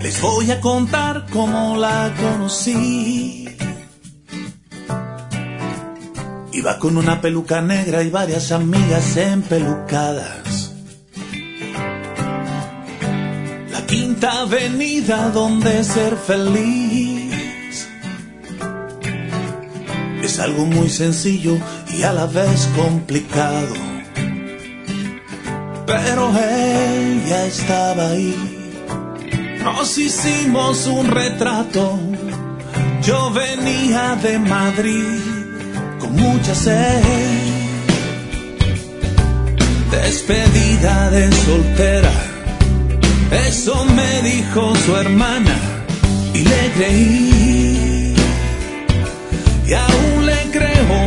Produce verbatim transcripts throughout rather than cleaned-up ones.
Les voy a contar cómo la conocí. Iba con una peluca negra y varias amigas empelucadas. La Quinta Avenida donde ser feliz es algo muy sencillo y a la vez complicado. Pero ella estaba ahí. Nos hicimos un retrato. Yo venía de Madrid con mucha sed. Despedida de soltera, eso me dijo su hermana y le creí. Y aún le creo,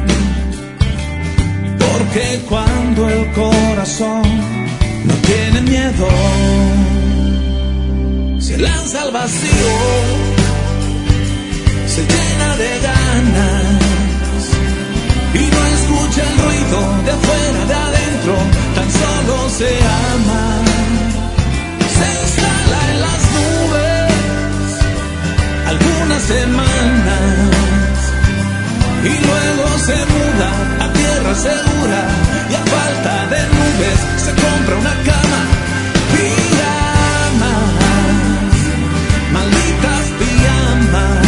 porque cuando el corazón no tiene miedo, se lanza al vacío, se llena de ganas y no escucha el ruido de afuera, de adentro, tan solo se ama. Se instala en las nubes algunas semanas y luego se muda a tierra segura y a falta de nubes se compra una cama. Pijamas, malditas pijamas.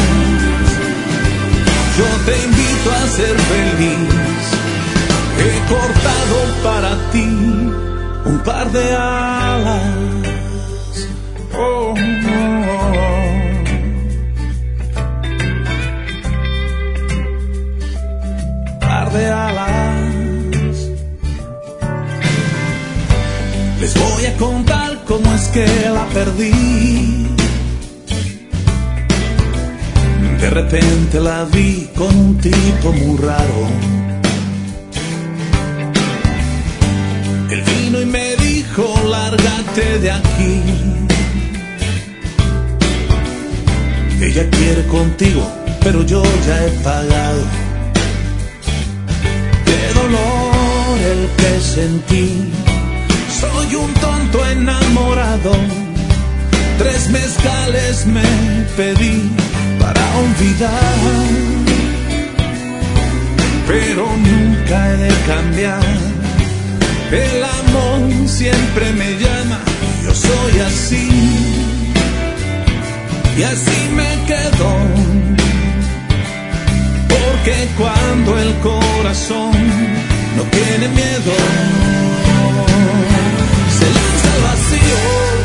Yo te invito a ser feliz. He cortado para ti un par de alas. Oh, oh, oh. Par de alas. Les voy a contar cómo es que la perdí. De repente la vi con un tipo muy raro. Él vino y me dijo, lárgate de aquí. Ella quiere contigo, pero yo ya he pagado. De dolor el que sentí, soy un tonto enamorado. Tres mezcales me pedí para olvidar, pero nunca he de cambiar. El amor siempre me llama, yo soy así, y así me quedo, porque cuando el corazón no tiene miedo, se lanza al vacío,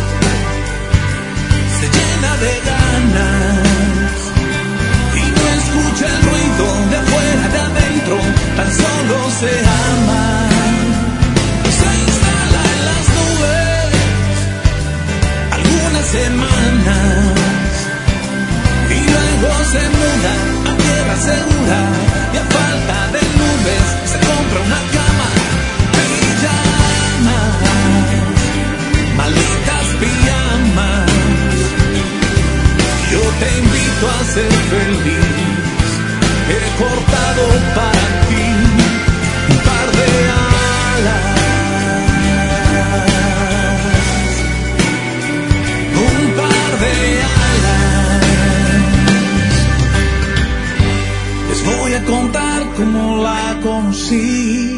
se llena de ganas y no escucha el ruido de afuera, de adentro, tan solo se ama. Se instala en las nubes algunas semanas y luego se muda a tierra segura y a falta de nubes se compra una cama. Pijamas, malditas pijamas. Yo te invito a ser feliz. He cortado para ti un par de alas. Un par de alas. Les voy a contar cómo la conocí.